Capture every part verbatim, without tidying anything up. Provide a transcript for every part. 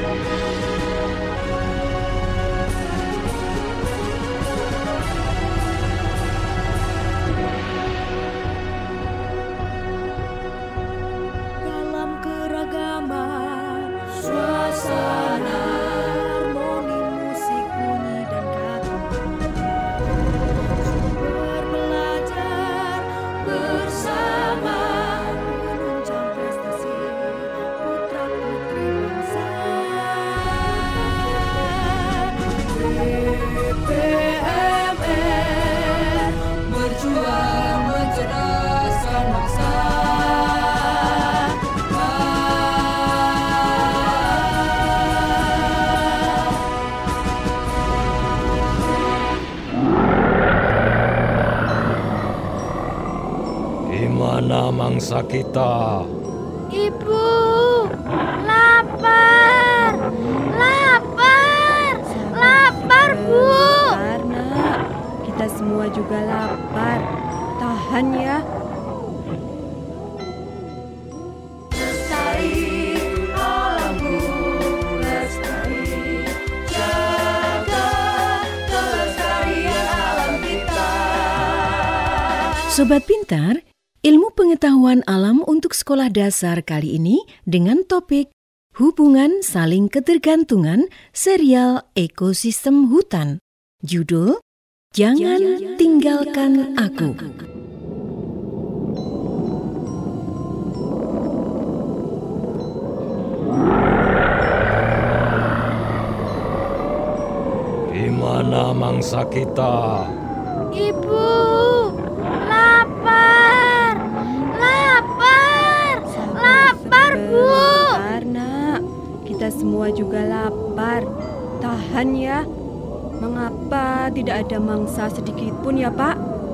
Mana mangsa kita? Ibu, lapar, lapar, lapar Bu. Sabar nak, kita semua juga lapar. Tahan ya. Lestari alamku, lestari, jaga kelestarian alam kita. Sobat Pintar, ilmu pengetahuan alam untuk sekolah dasar kali ini dengan topik Hubungan Saling Ketergantungan Serial Ekosistem Hutan. Judul, Jangan Tinggalkan Aku. Di mana mangsa kita? Ibu, lapar, lapar, lapar Bu. Sabar nak, kita semua juga lapar. Tahan ya. Mengapa tidak ada mangsa sedikit pun ya Pak?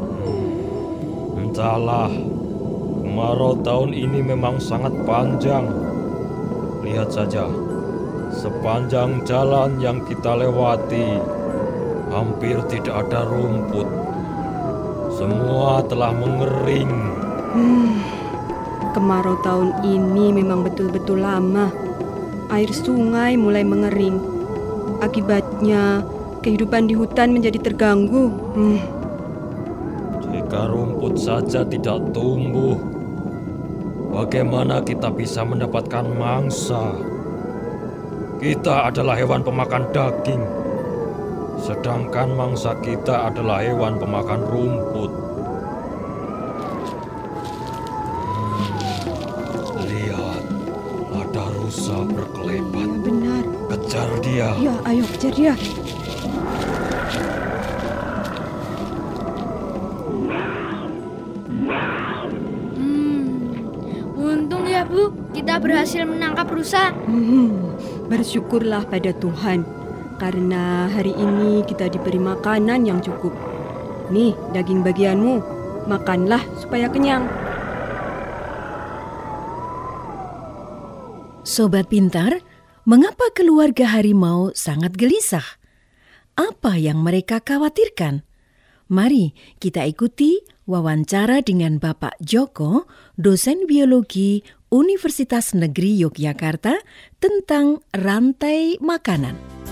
Entahlah, kemarau tahun ini memang sangat panjang. Lihat saja, sepanjang jalan yang kita lewati, hampir tidak ada rumput. Semua telah mengering. Hmm, kemarau tahun ini memang betul-betul lama. Air sungai mulai mengering. Akibatnya, kehidupan di hutan menjadi terganggu. Hmm. Jika rumput saja tidak tumbuh, bagaimana kita bisa mendapatkan mangsa? Kita adalah hewan pemakan daging, sedangkan mangsa kita adalah hewan pemakan rumput. Hmm, lihat, ada rusa berkelebat. Ya, benar. Kejar dia. Ya, ayo kejar dia. Untung ya Bu, kita berhasil menangkap rusa. Hmm, bersyukurlah pada Tuhan, karena hari ini kita diberi makanan yang cukup. Nih, daging bagianmu, makanlah supaya kenyang. Sobat Pintar, mengapa keluarga harimau sangat gelisah? Apa yang mereka khawatirkan? Mari kita ikuti wawancara dengan Bapak Joko, dosen biologi Universitas Negeri Yogyakarta tentang rantai makanan.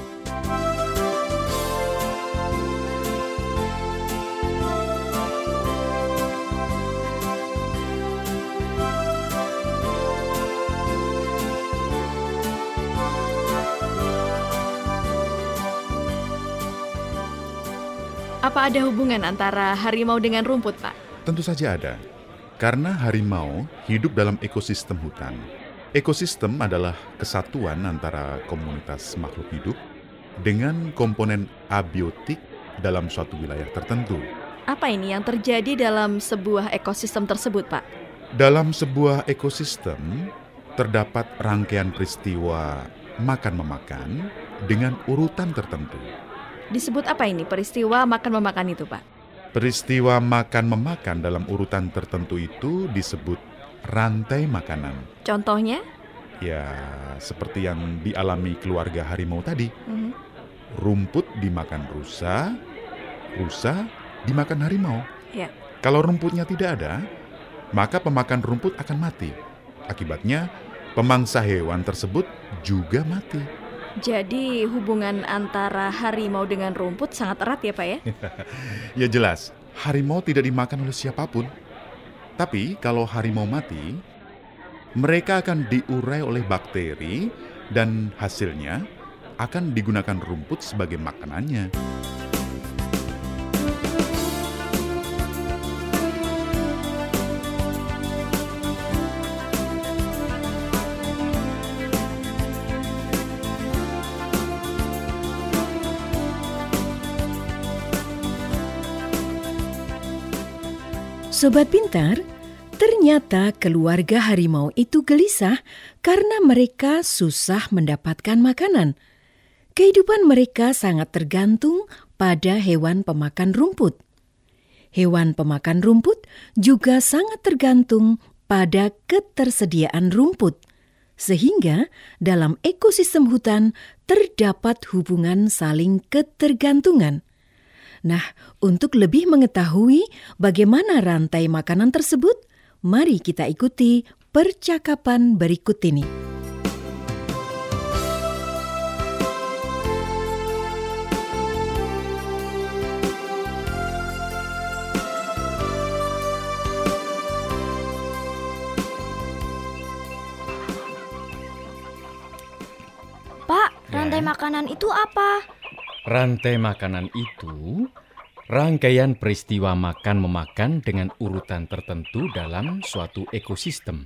Apa ada hubungan antara harimau dengan rumput, Pak? Tentu saja ada. Karena harimau hidup dalam ekosistem hutan. Ekosistem adalah kesatuan antara komunitas makhluk hidup dengan komponen abiotik dalam suatu wilayah tertentu. Apa ini yang terjadi dalam sebuah ekosistem tersebut, Pak? Dalam sebuah ekosistem terdapat rangkaian peristiwa makan-memakan dengan urutan tertentu. Disebut apa ini peristiwa makan-memakan itu, Pak? Peristiwa makan-memakan dalam urutan tertentu itu disebut rantai makanan. Contohnya? Ya, seperti yang dialami keluarga harimau tadi. Mm-hmm. Rumput dimakan rusa, rusa dimakan harimau. Ya. Kalau rumputnya tidak ada, maka pemakan rumput akan mati. Akibatnya, pemangsa hewan tersebut juga mati. Jadi hubungan antara harimau dengan rumput sangat erat ya Pak ya? Ya jelas, harimau tidak dimakan oleh siapapun. Tapi kalau harimau mati, mereka akan diurai oleh bakteri dan hasilnya akan digunakan rumput sebagai makanannya. Sobat Pintar, ternyata keluarga harimau itu gelisah karena mereka susah mendapatkan makanan. Kehidupan mereka sangat tergantung pada hewan pemakan rumput. Hewan pemakan rumput juga sangat tergantung pada ketersediaan rumput. Sehingga dalam ekosistem hutan terdapat hubungan saling ketergantungan. Nah, untuk lebih mengetahui bagaimana rantai makanan tersebut, mari kita ikuti percakapan berikut ini. Pak, rantai makanan itu apa? Rantai makanan itu rangkaian peristiwa makan-memakan dengan urutan tertentu dalam suatu ekosistem.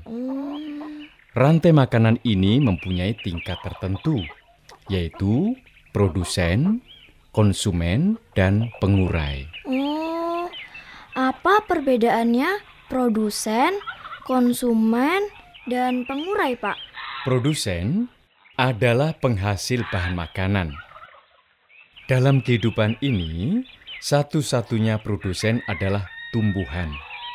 Rantai makanan ini mempunyai tingkat tertentu, yaitu produsen, konsumen, dan pengurai. Oh, apa perbedaannya produsen, konsumen, dan pengurai, Pak? Produsen adalah penghasil bahan makanan. Dalam kehidupan ini, satu-satunya produsen adalah tumbuhan.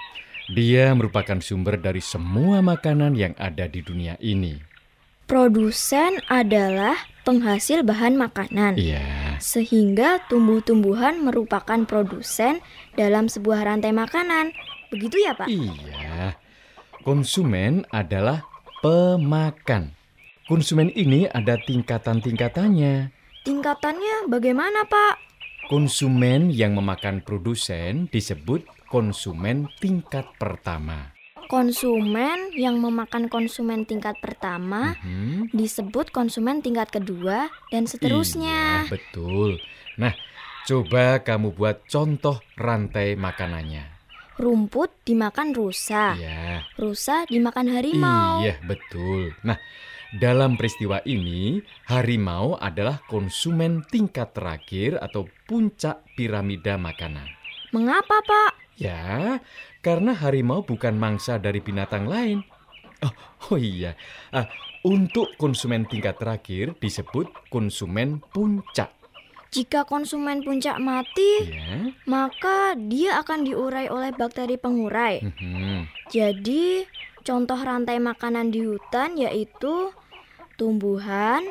Dia merupakan sumber dari semua makanan yang ada di dunia ini. Produsen adalah penghasil bahan makanan. Iya. Sehingga tumbuh-tumbuhan merupakan produsen dalam sebuah rantai makanan. Begitu ya, Pak? Iya. Konsumen adalah pemakan. Konsumen ini ada tingkatan-tingkatannya. Tingkatannya bagaimana, Pak? Konsumen yang memakan produsen disebut konsumen tingkat pertama. Konsumen yang memakan konsumen tingkat pertama Mhm. disebut konsumen tingkat kedua dan seterusnya. Iya, betul. Nah, coba kamu buat contoh rantai makanannya. Rumput dimakan rusa. Iya. Rusa dimakan harimau. Iya, betul. Nah, dalam peristiwa ini, harimau adalah konsumen tingkat terakhir atau puncak piramida makanan. Mengapa, Pak? Ya, karena harimau bukan mangsa dari binatang lain. Oh, oh iya, ah, untuk konsumen tingkat terakhir disebut konsumen puncak. Jika konsumen puncak mati, Ya. maka dia akan diurai oleh bakteri pengurai. Mhm. Jadi, contoh rantai makanan di hutan yaitu tumbuhan,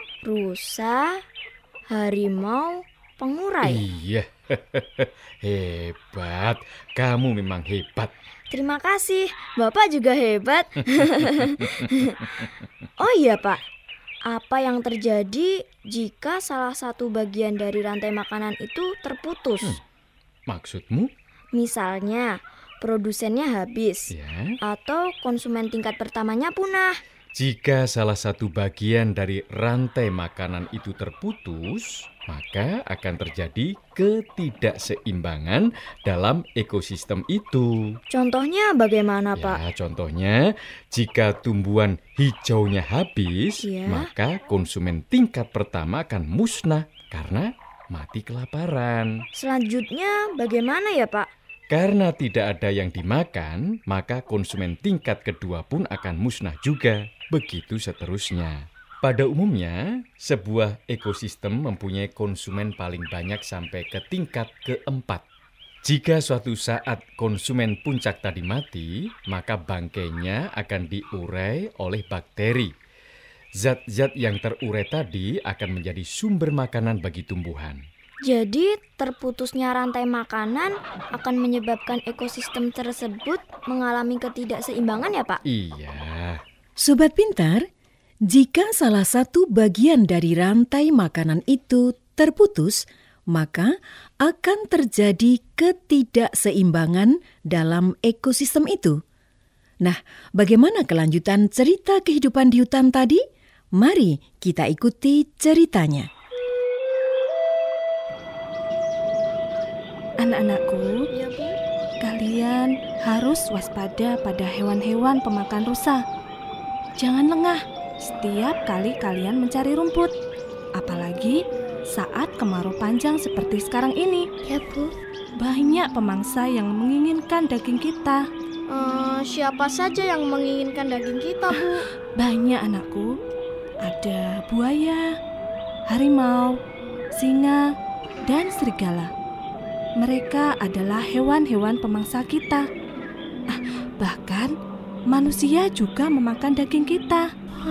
rusa, harimau, pengurai. Iya, hebat. Kamu memang hebat. Terima kasih, Bapak juga hebat. Oh iya, Pak. Apa yang terjadi jika salah satu bagian dari rantai makanan itu terputus? Hmm. Maksudmu? Misalnya, produsennya habis Ya. atau konsumen tingkat pertamanya punah. Jika salah satu bagian dari rantai makanan itu terputus, maka akan terjadi ketidakseimbangan dalam ekosistem itu. Contohnya bagaimana, Pak? Ya, contohnya, jika tumbuhan hijaunya habis, Ya. maka konsumen tingkat pertama akan musnah karena mati kelaparan. Selanjutnya bagaimana ya, Pak? Karena tidak ada yang dimakan, maka konsumen tingkat kedua pun akan musnah juga. Begitu seterusnya. Pada umumnya, sebuah ekosistem mempunyai konsumen paling banyak sampai ke tingkat keempat. Jika suatu saat konsumen puncak tadi mati, maka bangkainya akan diurai oleh bakteri. Zat-zat yang terurai tadi akan menjadi sumber makanan bagi tumbuhan. Jadi terputusnya rantai makanan akan menyebabkan ekosistem tersebut mengalami ketidakseimbangan ya, Pak? Iya. Sobat Pintar, Jika salah satu bagian dari rantai makanan itu terputus, maka akan terjadi ketidakseimbangan dalam ekosistem itu. Nah, bagaimana kelanjutan cerita kehidupan di hutan tadi? Mari kita ikuti ceritanya. Anak-anakku, Ya, Bu. kalian harus waspada pada hewan-hewan pemakan rusa. Jangan lengah setiap kali kalian mencari rumput, apalagi saat kemarau panjang seperti sekarang ini. Ya, Bu. Banyak pemangsa yang menginginkan daging kita. Eh, siapa saja yang menginginkan daging kita, Bu? Banyak, anakku. Ada buaya, harimau, singa, dan serigala. Mereka adalah hewan-hewan pemangsa kita. Ah, bahkan manusia juga memakan daging kita.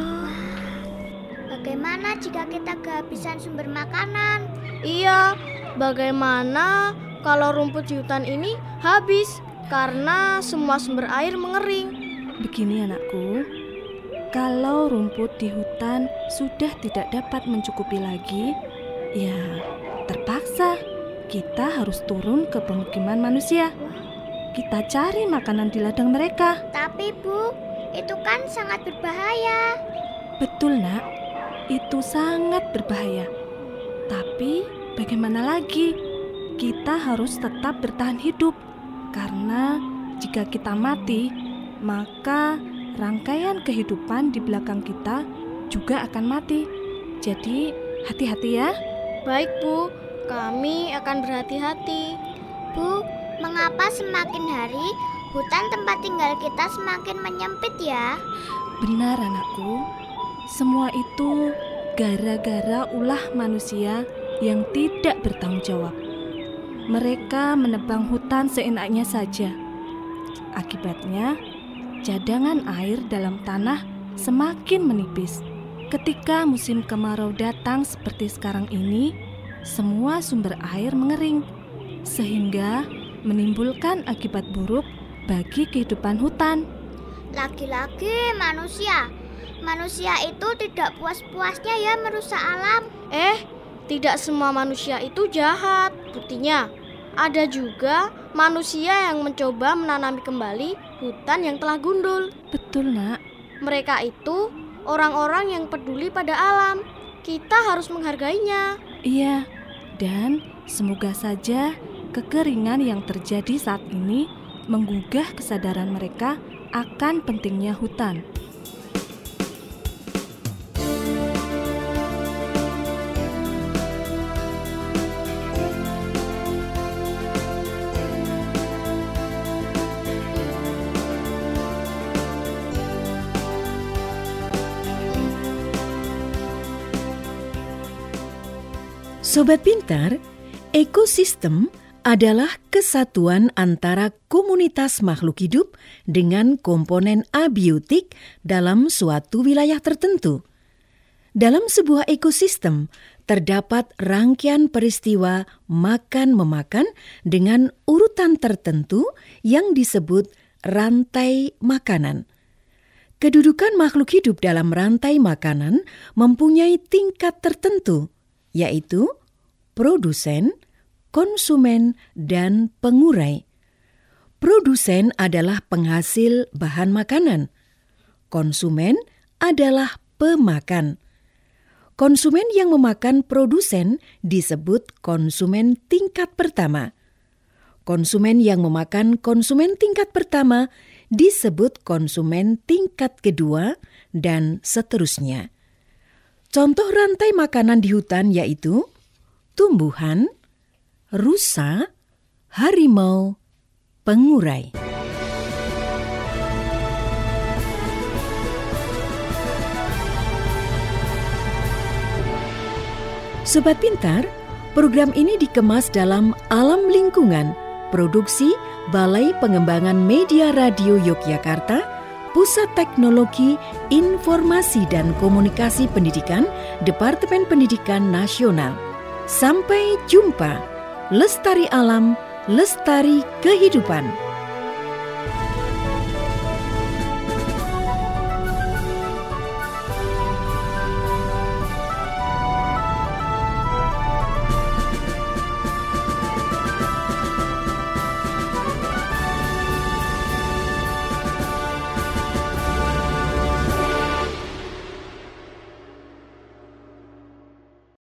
Bagaimana jika kita kehabisan sumber makanan? Iya, bagaimana kalau rumput di hutan ini habis karena semua sumber air mengering? Begini anakku, kalau rumput di hutan sudah tidak dapat mencukupi lagi, ya terpaksa kita harus turun ke pemukiman manusia. Kita cari makanan di ladang mereka. Tapi Bu, itu kan sangat berbahaya. Betul nak, itu sangat berbahaya. Tapi bagaimana lagi? Kita harus tetap bertahan hidup. Karena jika kita mati, maka rangkaian kehidupan di belakang kita juga akan mati. Jadi hati-hati ya. Baik, Bu. Kami akan berhati-hati. Bu, mengapa semakin hari hutan tempat tinggal kita semakin menyempit ya? Benar anakku, semua itu gara-gara ulah manusia yang tidak bertanggung jawab. Mereka menebang hutan seenaknya saja. Akibatnya, cadangan air dalam tanah semakin menipis. Ketika musim kemarau datang seperti sekarang ini, semua sumber air mengering, sehingga menimbulkan akibat buruk bagi kehidupan hutan. Lagi-lagi manusia. Manusia itu tidak puas-puasnya ya merusak alam. Eh, tidak semua manusia itu jahat. Buktinya, ada juga manusia yang mencoba menanami kembali hutan yang telah gundul. Betul nak. Mereka itu orang-orang yang peduli pada alam. Kita harus menghargainya. Iya, dan semoga saja kekeringan yang terjadi saat ini menggugah kesadaran mereka akan pentingnya hutan. Sobat Pintar, ekosistem adalah kesatuan antara komunitas makhluk hidup dengan komponen abiotik dalam suatu wilayah tertentu. Dalam sebuah ekosistem, terdapat rangkaian peristiwa makan-memakan dengan urutan tertentu yang disebut rantai makanan. Kedudukan makhluk hidup dalam rantai makanan mempunyai tingkat tertentu, yaitu produsen, konsumen, dan pengurai. Produsen adalah penghasil bahan makanan. Konsumen adalah pemakan. Konsumen yang memakan produsen disebut konsumen tingkat pertama. Konsumen yang memakan konsumen tingkat pertama disebut konsumen tingkat kedua, dan seterusnya. Contoh rantai makanan di hutan yaitu tumbuhan, rusa, harimau, pengurai. Sobat Pintar, program ini dikemas dalam Alam Lingkungan, produksi Balai Pengembangan Media Radio Yogyakarta, Pusat Teknologi, Informasi dan Komunikasi Pendidikan, Departemen Pendidikan Nasional. Sampai jumpa. Lestari alam, lestari kehidupan.